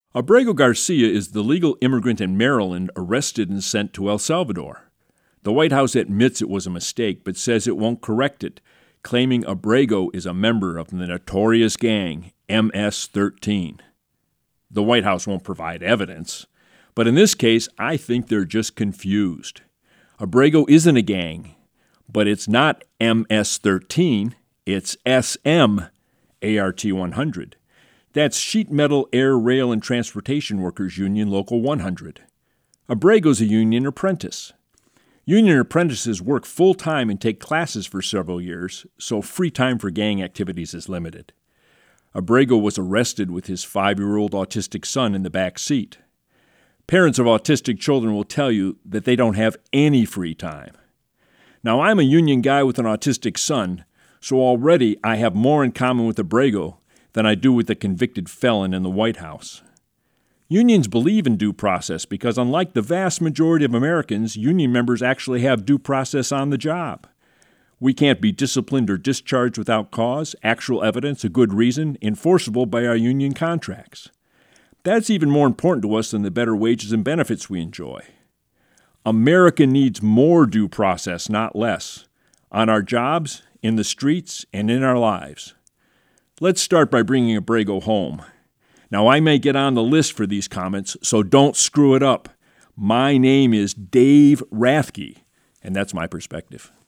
Abrego Garcia is the legal immigrant in Maryland arrested and sent to El Salvador. The White House admits it was a mistake, but says it won't correct it, claiming Abrego is a member of the notorious gang MS-13. The White House won't provide evidence, but in this case, I think they're just confused. Abrego isn't a gang, but it's not MS-13, it's SM-ART-100. That's Sheet Metal, Air, Rail, and Transportation Workers Union Local 100. Abrego's a union apprentice. Union apprentices work full-time and take classes for several years, so free time for gang activities is limited. Abrego was arrested with his 5-year-old autistic son in the back seat. Parents of autistic children will tell you that they don't have any free time. Now, I'm a union guy with an autistic son, so already I have more in common with Abrego than I do with the convicted felon in the White House. Unions believe in due process because, unlike the vast majority of Americans, union members actually have due process on the job. We can't be disciplined or discharged without cause, actual evidence, a good reason, enforceable by our union contracts. That's even more important to us than the better wages and benefits we enjoy. America needs more due process, not less, on our jobs, in the streets, and in our lives. Let's start by bringing Abrego home. Now, I may get on the list for these comments, so don't screw it up. My name is Dave Rathke, and that's my perspective.